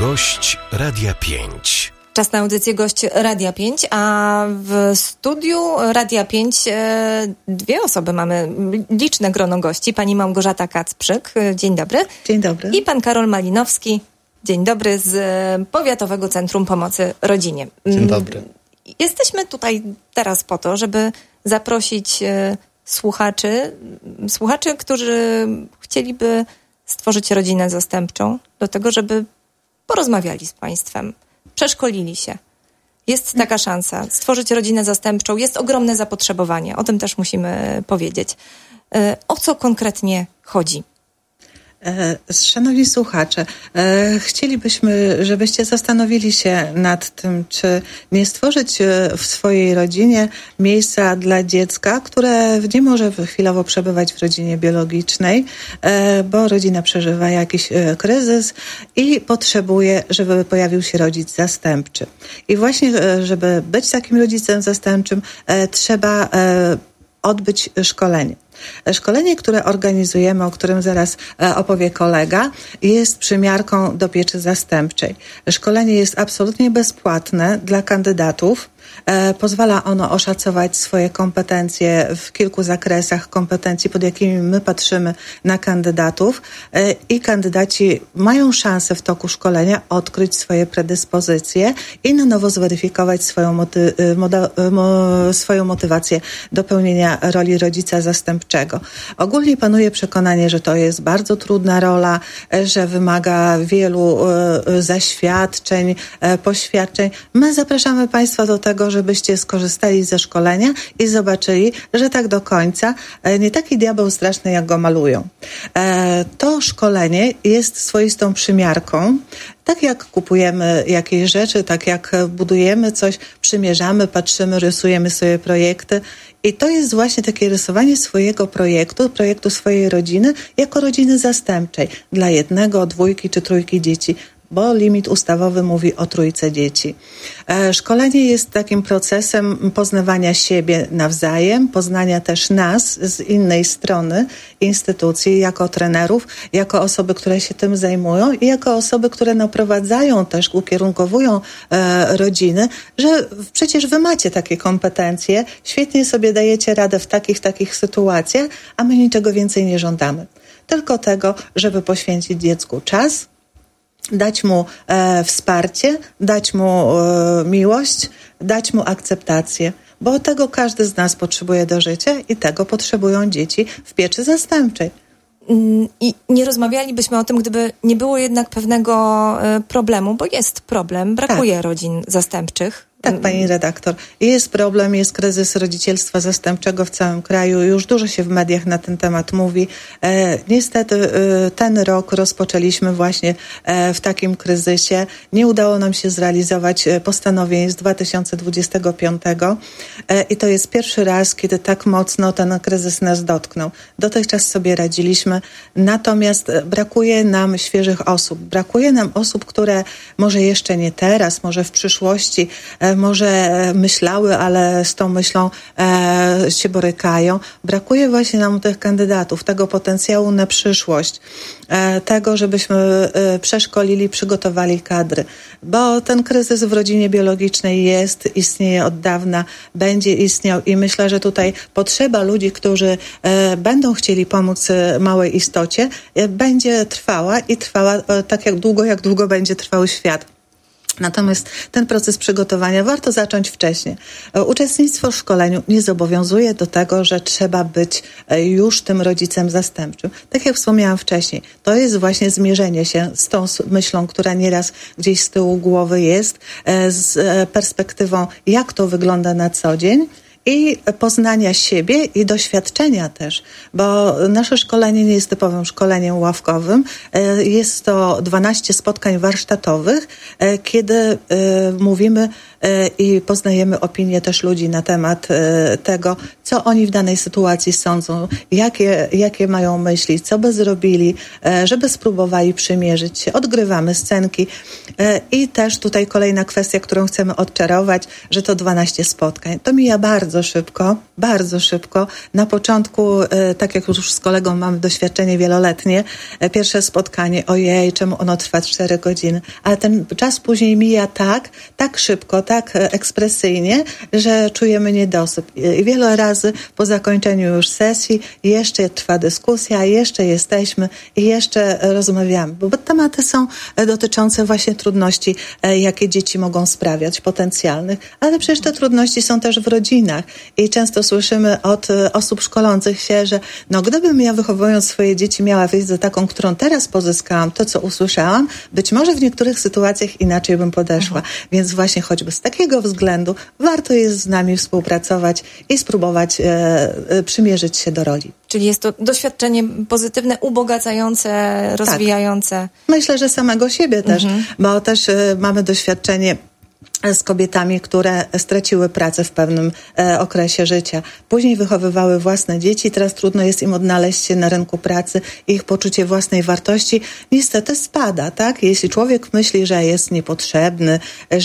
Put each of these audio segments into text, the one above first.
Gość Radia 5. Czas na audycję Gość Radia 5, a w studiu Radia 5 dwie osoby mamy, liczne grono gości. Pani Małgorzata Kacprzyk, dzień dobry. Dzień dobry. I pan Karol Malinowski, dzień dobry, z Powiatowego Centrum Pomocy Rodzinie. Dzień dobry. Jesteśmy tutaj teraz po to, żeby zaprosić słuchaczy, którzy chcieliby stworzyć rodzinę zastępczą, do tego, żeby porozmawiali z państwem, przeszkolili się. Jest taka szansa stworzyć rodzinę zastępczą, jest ogromne zapotrzebowanie, o tym też musimy powiedzieć. O co konkretnie chodzi? Szanowni słuchacze, chcielibyśmy, żebyście zastanowili się nad tym, czy nie stworzyć w swojej rodzinie miejsca dla dziecka, które nie może chwilowo przebywać w rodzinie biologicznej, bo rodzina przeżywa jakiś kryzys i potrzebuje, żeby pojawił się rodzic zastępczy. I właśnie, żeby być takim rodzicem zastępczym, trzeba odbyć szkolenie. Szkolenie, które organizujemy, o którym zaraz opowie kolega, jest przymiarką do pieczy zastępczej. Szkolenie jest absolutnie bezpłatne dla kandydatów. Pozwala ono oszacować swoje kompetencje w kilku zakresach kompetencji, pod jakimi my patrzymy na kandydatów, i kandydaci mają szansę w toku szkolenia odkryć swoje predyspozycje i na nowo zweryfikować swoją motywację do pełnienia roli rodzica zastępczego. Ogólnie panuje przekonanie, że to jest bardzo trudna rola, że wymaga wielu zaświadczeń, poświadczeń. My zapraszamy Państwa do tego, żebyście skorzystali ze szkolenia i zobaczyli, że tak do końca nie taki diabeł straszny, jak go malują. To szkolenie jest swoistą przymiarką. Tak jak kupujemy jakieś rzeczy, tak jak budujemy coś, przymierzamy, patrzymy, rysujemy sobie projekty. I to jest właśnie takie rysowanie swojego projektu swojej rodziny jako rodziny zastępczej dla 1, 2 czy 3 dzieci, bo limit ustawowy mówi o 3 dzieci. Szkolenie jest takim procesem poznawania siebie nawzajem, poznania też nas z innej strony instytucji, jako trenerów, jako osoby, które się tym zajmują i jako osoby, które naprowadzają też, ukierunkowują rodziny, że przecież wy macie takie kompetencje, świetnie sobie dajecie radę w takich sytuacjach, a my niczego więcej nie żądamy. Tylko tego, żeby poświęcić dziecku czas, dać mu wsparcie, dać mu miłość, dać mu akceptację, bo tego każdy z nas potrzebuje do życia i tego potrzebują dzieci w pieczy zastępczej. I nie rozmawialibyśmy o tym, gdyby nie było jednak pewnego problemu, bo jest problem, brakuje rodzin zastępczych. Tak, pani redaktor. Jest problem, jest kryzys rodzicielstwa zastępczego w całym kraju. Już dużo się w mediach na ten temat mówi. Niestety ten rok rozpoczęliśmy właśnie w takim kryzysie. Nie udało nam się zrealizować postanowień z 2025 i to jest pierwszy raz, kiedy tak mocno ten kryzys nas dotknął. Dotychczas sobie radziliśmy, natomiast brakuje nam świeżych osób. Brakuje nam osób, które może jeszcze nie teraz, może w przyszłości, może myślały, ale z tą myślą się borykają. Brakuje właśnie nam tych kandydatów, tego potencjału na przyszłość, tego, żebyśmy przeszkolili, przygotowali kadry. Bo ten kryzys w rodzinie biologicznej istnieje od dawna, będzie istniał i myślę, że tutaj potrzeba ludzi, którzy będą chcieli pomóc małej istocie, będzie trwała i trwała tak jak długo będzie trwał świat. Natomiast ten proces przygotowania warto zacząć wcześniej. Uczestnictwo w szkoleniu nie zobowiązuje do tego, że trzeba być już tym rodzicem zastępczym. Tak jak wspomniałam wcześniej, to jest właśnie zmierzenie się z tą myślą, która nieraz gdzieś z tyłu głowy jest, z perspektywą, jak to wygląda na co dzień, i poznania siebie i doświadczenia też, bo nasze szkolenie nie jest typowym szkoleniem ławkowym. Jest to 12 spotkań warsztatowych, kiedy mówimy i poznajemy opinie też ludzi na temat tego, co oni w danej sytuacji sądzą, jakie mają myśli, co by zrobili, żeby spróbowali przymierzyć się. Odgrywamy scenki i też tutaj kolejna kwestia, którą chcemy odczarować, że to 12 spotkań. To mija bardzo bardzo szybko. Na początku, tak jak już z kolegą mamy doświadczenie wieloletnie, pierwsze spotkanie, ojej, czemu ono trwa 4 godziny, ale ten czas później mija tak szybko, tak ekspresyjnie, że czujemy niedosyp. I wiele razy po zakończeniu już sesji jeszcze trwa dyskusja, jeszcze jesteśmy i jeszcze rozmawiamy, bo tematy są dotyczące właśnie trudności, jakie dzieci mogą sprawiać, potencjalnych, ale przecież te trudności są też w rodzinach i często słyszymy od osób szkolących się, że gdybym ja wychowując swoje dzieci miała wiedzę taką, którą teraz pozyskałam, to co usłyszałam, być może w niektórych sytuacjach inaczej bym podeszła. Więc właśnie choćby z takiego względu warto jest z nami współpracować i spróbować przymierzyć się do roli. Czyli jest to doświadczenie pozytywne, ubogacające, rozwijające. Tak. Myślę, że samego siebie też, bo też mamy doświadczenie z kobietami, które straciły pracę w pewnym okresie życia. Później wychowywały własne dzieci, teraz trudno jest im odnaleźć się na rynku pracy. Ich poczucie własnej wartości niestety spada, tak? Jeśli człowiek myśli, że jest niepotrzebny,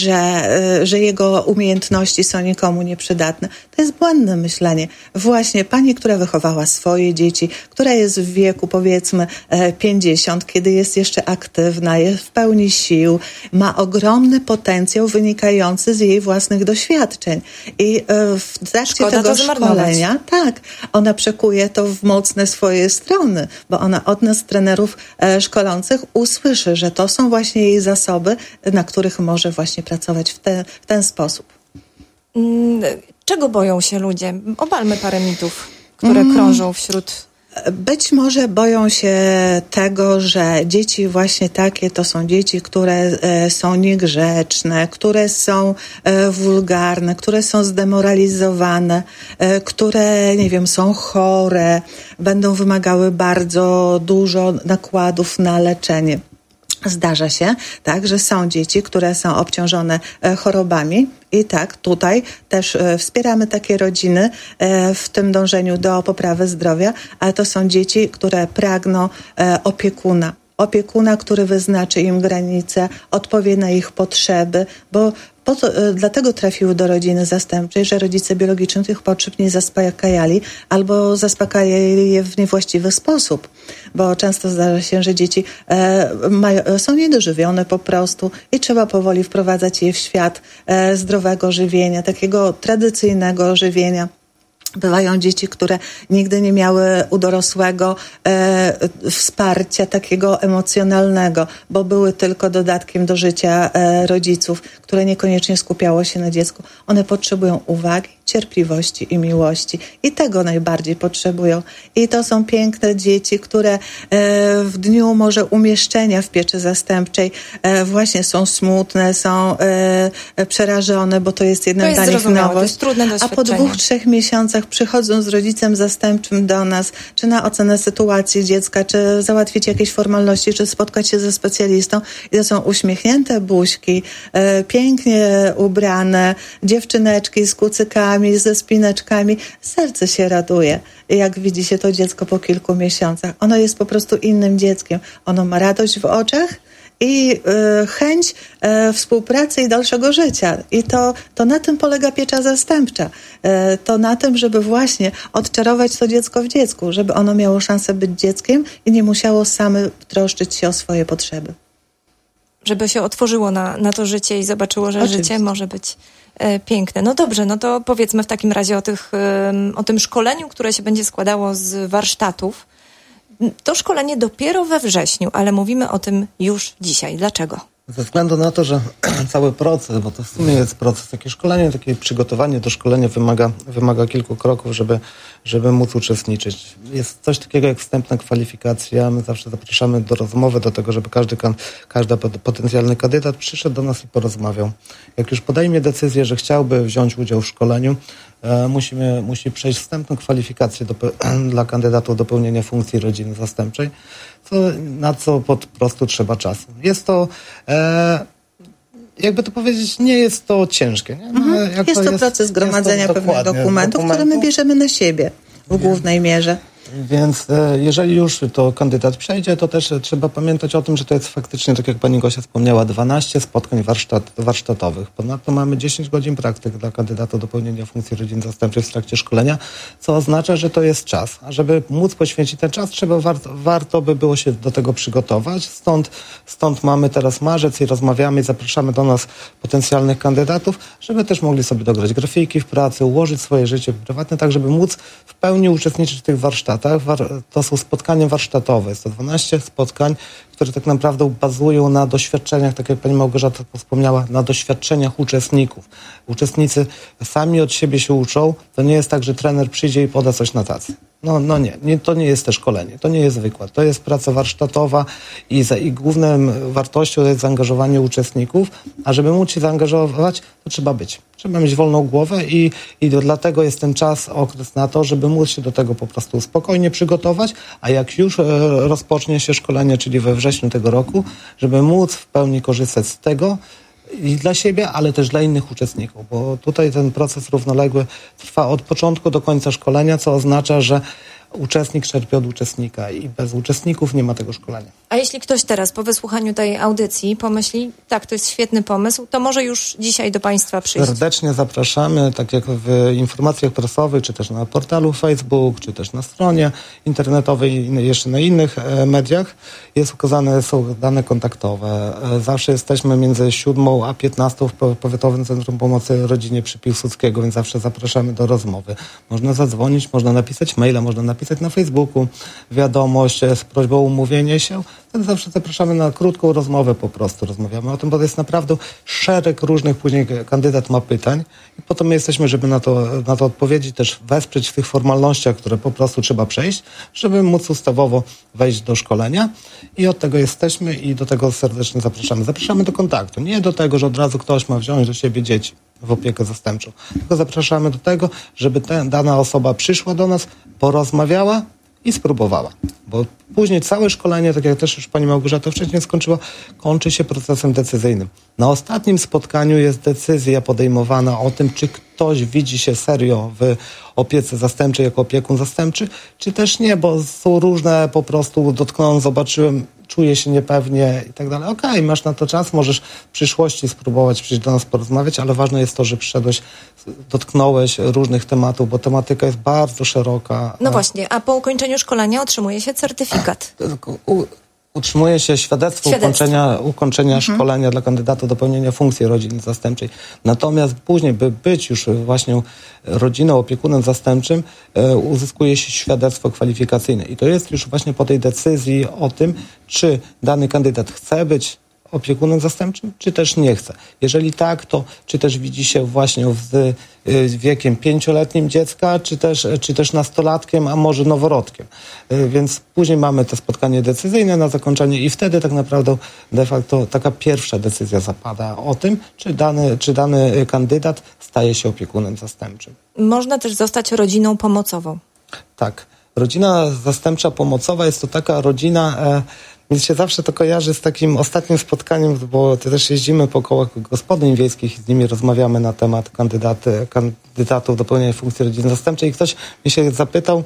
że jego umiejętności są nikomu nieprzydatne, to jest błędne myślenie. Właśnie pani, która wychowała swoje dzieci, która jest w wieku powiedzmy 50, kiedy jest jeszcze aktywna, jest w pełni sił, ma ogromny potencjał wynikający z jej własnych doświadczeń. I w trakcie tego szkolenia, ona przekuje to w mocne swoje strony, bo ona od nas, trenerów szkolących, usłyszy, że to są właśnie jej zasoby, na których może właśnie pracować w ten sposób. Czego boją się ludzie? Obalmy parę mitów, które krążą wśród... Być może boją się tego, że dzieci właśnie takie to są dzieci, które są niegrzeczne, które są wulgarne, które są zdemoralizowane, które, są chore, będą wymagały bardzo dużo nakładów na leczenie. Zdarza się, że są dzieci, które są obciążone chorobami i tutaj też wspieramy takie rodziny w tym dążeniu do poprawy zdrowia, ale to są dzieci, które pragną opiekuna, który wyznaczy im granice, odpowie na ich potrzeby, bo dlatego trafiły do rodziny zastępczej, że rodzice biologiczni tych potrzeb nie zaspokajali albo zaspokajali je w niewłaściwy sposób, bo często zdarza się, że dzieci są niedożywione po prostu i trzeba powoli wprowadzać je w świat zdrowego żywienia, takiego tradycyjnego żywienia. Bywają dzieci, które nigdy nie miały u dorosłego wsparcia takiego emocjonalnego, bo były tylko dodatkiem do życia rodziców, które niekoniecznie skupiało się na dziecku. One potrzebują uwagi, cierpliwości i miłości. I tego najbardziej potrzebują. I to są piękne dzieci, które w dniu może umieszczenia w pieczy zastępczej właśnie są smutne, są przerażone, bo to jest jedna dla nich nowość. To jest trudne doświadczenie. A po 2-3 miesiącach przychodzą z rodzicem zastępczym do nas, czy na ocenę sytuacji dziecka, czy załatwić jakieś formalności, czy spotkać się ze specjalistą. I to są uśmiechnięte buźki, pięknie ubrane dziewczyneczki z kucykami, ze spinaczkami. Serce się raduje, jak widzi się to dziecko po kilku miesiącach. Ono jest po prostu innym dzieckiem. Ono ma radość w oczach i chęć współpracy i dalszego życia. I to na tym polega piecza zastępcza. To na tym, żeby właśnie odczarować to dziecko w dziecku, żeby ono miało szansę być dzieckiem i nie musiało same troszczyć się o swoje potrzeby. Żeby się otworzyło na to życie i zobaczyło, że Oczywiście. życie może być piękne. No dobrze, no to powiedzmy w takim razie o tym szkoleniu, które się będzie składało z warsztatów. To szkolenie dopiero we wrześniu, ale mówimy o tym już dzisiaj. Dlaczego? Ze względu na to, że cały proces, bo to w sumie jest proces, takie szkolenie, takie przygotowanie do szkolenia wymaga kilku kroków, żeby móc uczestniczyć. Jest coś takiego jak wstępna kwalifikacja. My zawsze zapraszamy do rozmowy, do tego, żeby każdy potencjalny kandydat przyszedł do nas i porozmawiał. Jak już podejmie decyzję, że chciałby wziąć udział w szkoleniu, musi przejść wstępną kwalifikację dla kandydatów do pełnienia funkcji rodziny zastępczej, na co po prostu trzeba czasu. Jest to, jakby to powiedzieć, nie jest to ciężkie. Nie? Jest to proces gromadzenia pewnych dokumentów, które my bierzemy na siebie w głównej mierze. Więc jeżeli już to kandydat przejdzie, to też trzeba pamiętać o tym, że to jest faktycznie, tak jak pani Gosia wspomniała, 12 spotkań warsztatowych. Ponadto mamy 10 godzin praktyk dla kandydata do pełnienia funkcji rodzin zastępczych w trakcie szkolenia, co oznacza, że to jest czas. A żeby móc poświęcić ten czas, warto by było się do tego przygotować. Stąd mamy teraz marzec i rozmawiamy i zapraszamy do nas potencjalnych kandydatów, żeby też mogli sobie dograć grafiki w pracy, ułożyć swoje życie prywatne, tak żeby móc w pełni uczestniczyć w tych warsztatach. To są spotkania warsztatowe. Jest to 12 spotkań, które tak naprawdę bazują na doświadczeniach, tak jak pani Małgorzata wspomniała, na doświadczeniach uczestników. Uczestnicy sami od siebie się uczą. To nie jest tak, że trener przyjdzie i poda coś na tacy. Nie, to nie jest też szkolenie, to nie jest wykład, to jest praca warsztatowa i główną wartością jest zaangażowanie uczestników, a żeby móc się zaangażować, to trzeba być. Trzeba mieć wolną głowę i dlatego jest ten okres na to, żeby móc się do tego po prostu spokojnie przygotować, a jak już rozpocznie się szkolenie, czyli we wrześniu tego roku, żeby móc w pełni korzystać z tego, i dla siebie, ale też dla innych uczestników, bo tutaj ten proces równoległy trwa od początku do końca szkolenia, co oznacza, że uczestnik czerpie od uczestnika i bez uczestników nie ma tego szkolenia. A jeśli ktoś teraz po wysłuchaniu tej audycji pomyśli, tak, to jest świetny pomysł, to może już dzisiaj do Państwa przyjść. Serdecznie zapraszamy, tak jak w informacjach prasowych, czy też na portalu Facebook, czy też na stronie internetowej i jeszcze na innych mediach są dane kontaktowe. Zawsze jesteśmy między 7 a 15 w Powiatowym Centrum Pomocy Rodzinie przy Piłsudskiego, więc zawsze zapraszamy do rozmowy. Można zadzwonić, można napisać maila, można napisać na Facebooku wiadomość z prośbą o umówienie się. Wtedy zawsze zapraszamy na krótką rozmowę, po prostu rozmawiamy o tym, bo to jest naprawdę szereg różnych, później kandydat ma pytań i potem my jesteśmy, żeby na to odpowiedzieć, też wesprzeć w tych formalnościach, które po prostu trzeba przejść, żeby móc ustawowo wejść do szkolenia i od tego jesteśmy i do tego serdecznie zapraszamy. Zapraszamy do kontaktu, nie do tego, że od razu ktoś ma wziąć do siebie dzieci w opiekę zastępczą, tylko zapraszamy do tego, żeby dana osoba przyszła do nas, porozmawiała i spróbowała. Bo później całe szkolenie, tak jak też już pani Małgorzata wcześniej skończyła, kończy się procesem decyzyjnym. Na ostatnim spotkaniu jest decyzja podejmowana o tym, czy ktoś widzi się serio w opiece zastępczej jako opiekun zastępczy, czy też nie, bo są różne, po prostu dotknąłem, zobaczyłem, czuję się niepewnie i tak dalej. Okej, masz na to czas, możesz w przyszłości spróbować przyjść do nas porozmawiać, ale ważne jest to, że przyszedłeś, dotknąłeś różnych tematów, bo tematyka jest bardzo szeroka. No właśnie, a po ukończeniu szkolenia otrzymuje się certyfikat. Utrzymuje się świadectwo ukończenia szkolenia dla kandydata do pełnienia funkcji rodziny zastępczej. Natomiast później, by być już właśnie rodziną, opiekunem zastępczym, uzyskuje się świadectwo kwalifikacyjne. I to jest już właśnie po tej decyzji o tym, czy dany kandydat chce być opiekunem zastępczym, czy też nie chce. Jeżeli tak, to czy też widzi się właśnie z wiekiem 5-letnim dziecka, czy też nastolatkiem, a może noworodkiem. Więc później mamy to spotkanie decyzyjne na zakończenie i wtedy tak naprawdę de facto taka pierwsza decyzja zapada o tym, czy dany kandydat staje się opiekunem zastępczym. Można też zostać rodziną pomocową. Tak. Rodzina zastępcza pomocowa jest to taka rodzina, mi się zawsze to kojarzy z takim ostatnim spotkaniem, bo też jeździmy po kołach gospodyń wiejskich i z nimi rozmawiamy na temat kandydatów do pełnienia funkcji rodziny zastępczej i ktoś mi się zapytał,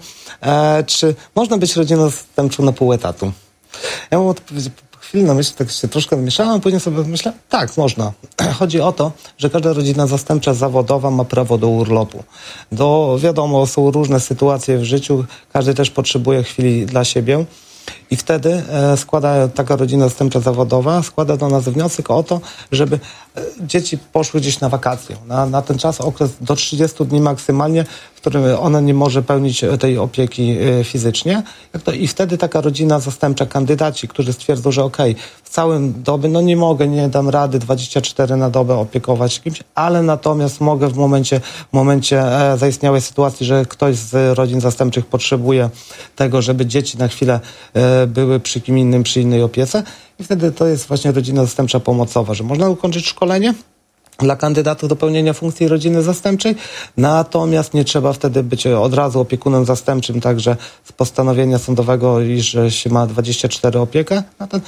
czy można być rodziną zastępczą na pół etatu. Ja mam odpowiedzieć, chwilę na myśl, tak się troszkę mieszałem, później sobie myślę, tak, można. Chodzi o to, że każda rodzina zastępcza zawodowa ma prawo do urlopu. Wiadomo, są różne sytuacje w życiu, każdy też potrzebuje chwili dla siebie. I wtedy taka rodzina zastępcza zawodowa składa do nas wniosek o to, żeby dzieci poszły gdzieś na wakacje. Na ten czas, okres do 30 dni maksymalnie, w którym ona nie może pełnić tej opieki fizycznie. I wtedy taka rodzina zastępcza, kandydaci, którzy stwierdzą, że w całym dobie, nie dam rady 24 na dobę opiekować kimś, ale natomiast mogę w momencie zaistniałej sytuacji, że ktoś z rodzin zastępczych potrzebuje tego, żeby dzieci na chwilę były przy kim innym, przy innej opiece. I wtedy to jest właśnie rodzina zastępcza pomocowa, że można ukończyć szkolenie dla kandydatów do pełnienia funkcji rodziny zastępczej, natomiast nie trzeba wtedy być od razu opiekunem zastępczym, także z postanowienia sądowego, iż się ma 24 opiekę,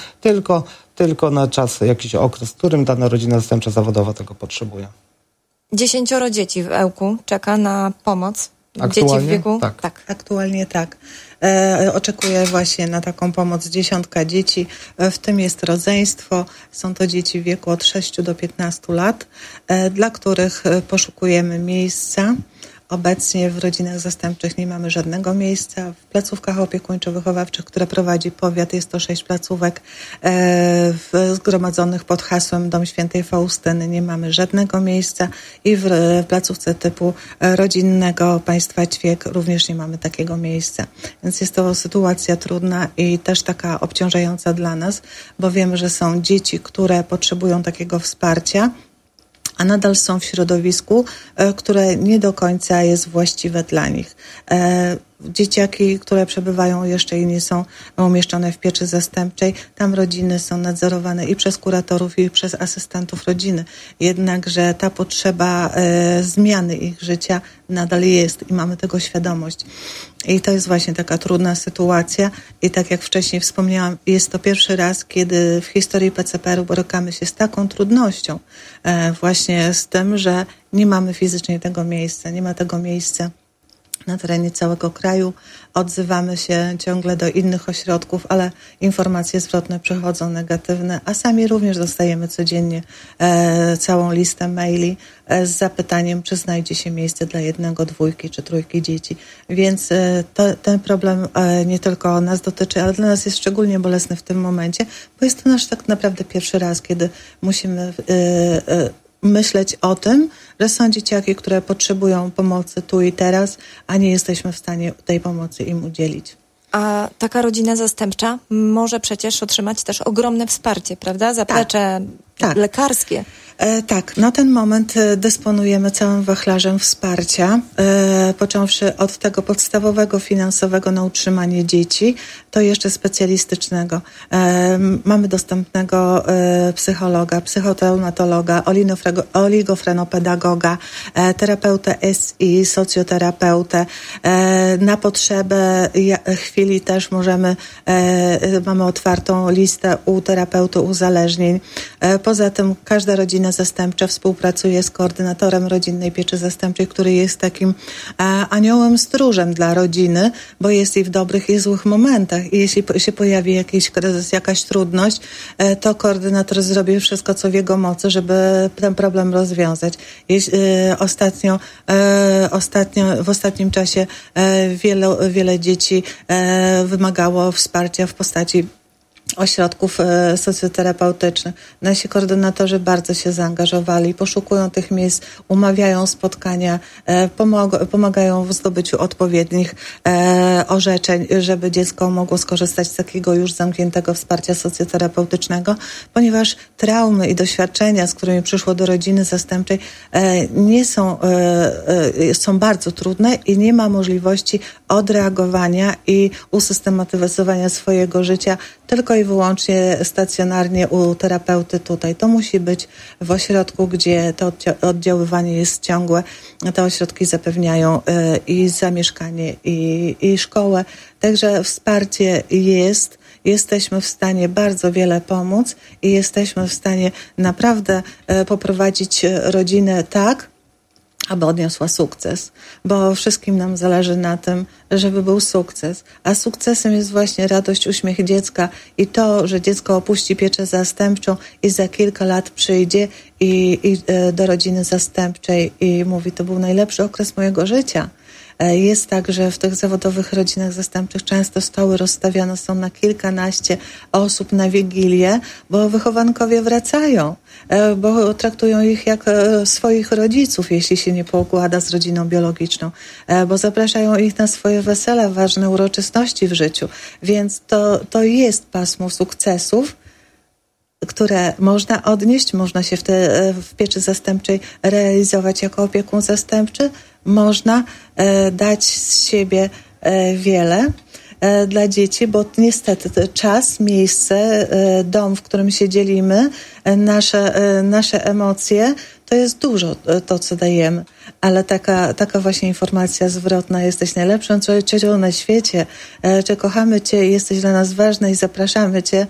tylko na czas, jakiś okres, w którym dana rodzina zastępcza zawodowa tego potrzebuje. 10 dzieci w Ełku czeka na pomoc dzieci w wieku? Tak. Aktualnie tak. Oczekuję właśnie na taką pomoc 10 dzieci, w tym jest rodzeństwo. Są to dzieci w wieku od 6 do 15 lat, dla których poszukujemy miejsca. Obecnie w rodzinach zastępczych nie mamy żadnego miejsca. W placówkach opiekuńczo-wychowawczych, które prowadzi powiat, jest to 6 placówek zgromadzonych pod hasłem Dom Świętej Faustyny. Nie mamy żadnego miejsca i w placówce typu rodzinnego państwa Ćwiek również nie mamy takiego miejsca. Więc jest to sytuacja trudna i też taka obciążająca dla nas, bo wiemy, że są dzieci, które potrzebują takiego wsparcia, a nadal są w środowisku, które nie do końca jest właściwe dla nich. Dzieciaki, które przebywają jeszcze i nie są umieszczone w pieczy zastępczej, tam rodziny są nadzorowane i przez kuratorów, i przez asystentów rodziny. Jednakże ta potrzeba zmiany ich życia nadal jest i mamy tego świadomość. I to jest właśnie taka trudna sytuacja i tak jak wcześniej wspomniałam, jest to pierwszy raz, kiedy w historii PCPR-u borykamy się z taką trudnością, właśnie z tym, że nie mamy fizycznie tego miejsca, nie ma tego miejsca na terenie całego kraju. Odzywamy się ciągle do innych ośrodków, ale informacje zwrotne przychodzą negatywne, a sami również dostajemy codziennie całą listę maili z zapytaniem, czy znajdzie się miejsce dla 1, 2 czy 3 dzieci. Więc ten problem nie tylko nas dotyczy, ale dla nas jest szczególnie bolesny w tym momencie, bo jest to nasz tak naprawdę pierwszy raz, kiedy musimy myśleć o tym, że są dzieciaki, które potrzebują pomocy tu i teraz, a nie jesteśmy w stanie tej pomocy im udzielić. A taka rodzina zastępcza może przecież otrzymać też ogromne wsparcie, prawda? Zaplecze lekarskie. Tak, na ten moment dysponujemy całym wachlarzem wsparcia, począwszy od tego podstawowego finansowego na utrzymanie dzieci, to jeszcze specjalistycznego. Mamy dostępnego psychologa, psychotraumatologa, oligofrenopedagoga, terapeutę SI, socjoterapeutę. Na potrzebę chwili też mamy otwartą listę u terapeuty uzależnień. Poza tym każda rodzina zastępcza współpracuje z koordynatorem rodzinnej pieczy zastępczej, który jest takim aniołem stróżem dla rodziny, bo jest i w dobrych, i w złych momentach. I jeśli się pojawi jakiś kryzys, jakaś trudność, to koordynator zrobi wszystko, co w jego mocy, żeby ten problem rozwiązać. W ostatnim czasie wiele dzieci wymagało wsparcia w postaci ośrodków socjoterapeutycznych. Nasi koordynatorzy bardzo się zaangażowali, poszukują tych miejsc, umawiają spotkania, pomagają w zdobyciu odpowiednich orzeczeń, żeby dziecko mogło skorzystać z takiego już zamkniętego wsparcia socjoterapeutycznego, ponieważ traumy i doświadczenia, z którymi przyszło do rodziny zastępczej, są bardzo trudne i nie ma możliwości odreagowania i usystematyzowania swojego życia tylko i wyłącznie stacjonarnie u terapeuty tutaj. To musi być w ośrodku, gdzie to oddziaływanie jest ciągłe. Te ośrodki zapewniają i zamieszkanie, i szkołę. Także wsparcie jest. Jesteśmy w stanie bardzo wiele pomóc i jesteśmy w stanie naprawdę poprowadzić rodzinę tak, aby odniosła sukces, bo wszystkim nam zależy na tym, żeby był sukces. A sukcesem jest właśnie radość, uśmiech dziecka i to, że dziecko opuści pieczę zastępczą i za kilka lat przyjdzie i do rodziny zastępczej i mówi, to był najlepszy okres mojego życia. Jest tak, że w tych zawodowych rodzinach zastępczych często stoły rozstawiane są na kilkanaście osób na Wigilię, bo wychowankowie wracają, bo traktują ich jak swoich rodziców, jeśli się nie poukłada z rodziną biologiczną, bo zapraszają ich na swoje wesela, ważne uroczystości w życiu. Więc to jest pasmo sukcesów, które można odnieść, można się w pieczy zastępczej realizować jako opiekun zastępczy, można dać z siebie wiele dla dzieci, bo niestety czas, miejsce, dom, w którym się dzielimy, nasze emocje, to jest dużo to, co dajemy. Ale taka właśnie informacja zwrotna, jesteś najlepszą ciocią na świecie, czy kochamy cię, jesteś dla nas ważna i zapraszamy cię,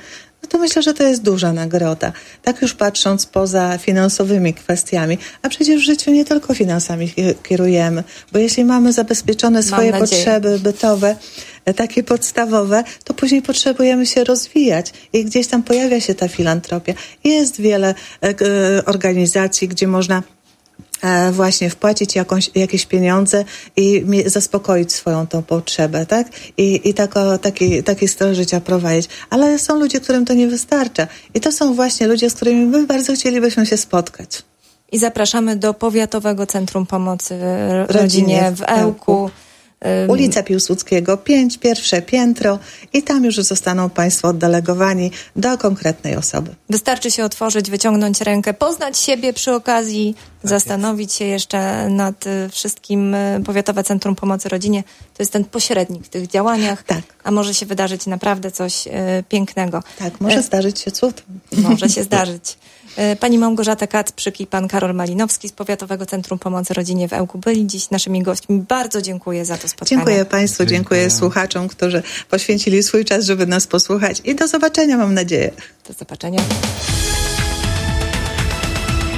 no to myślę, że to jest duża nagroda. Tak już patrząc poza finansowymi kwestiami, a przecież w życiu nie tylko finansami kierujemy, bo jeśli mamy zabezpieczone swoje potrzeby bytowe, takie podstawowe, to później potrzebujemy się rozwijać i gdzieś tam pojawia się ta filantropia. Jest wiele organizacji, gdzie można właśnie wpłacić jakieś pieniądze i zaspokoić swoją tą potrzebę, tak? I taki styl życia prowadzić. Ale są ludzie, którym to nie wystarcza. I to są właśnie ludzie, z którymi my bardzo chcielibyśmy się spotkać. I zapraszamy do Powiatowego Centrum Pomocy Rodzinie w Ełku. Ulica Piłsudskiego 5, pierwsze piętro i tam już zostaną Państwo oddelegowani do konkretnej osoby. Wystarczy się otworzyć, wyciągnąć rękę, poznać siebie przy okazji, zastanowić się jeszcze nad wszystkim. Powiatowe Centrum Pomocy Rodzinie to jest ten pośrednik w tych działaniach, a może się wydarzyć naprawdę coś pięknego. Tak, może zdarzyć się cud. Może się zdarzyć. Pani Małgorzata Kacprzyk i pan Karol Malinowski z Powiatowego Centrum Pomocy Rodzinie w Ełku byli dziś naszymi gośćmi. Bardzo dziękuję za to spotkanie. Dziękuję Państwu, dziękuję słuchaczom, którzy poświęcili swój czas, żeby nas posłuchać i do zobaczenia, mam nadzieję. Do zobaczenia.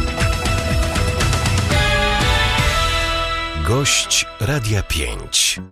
Gość Radia 5.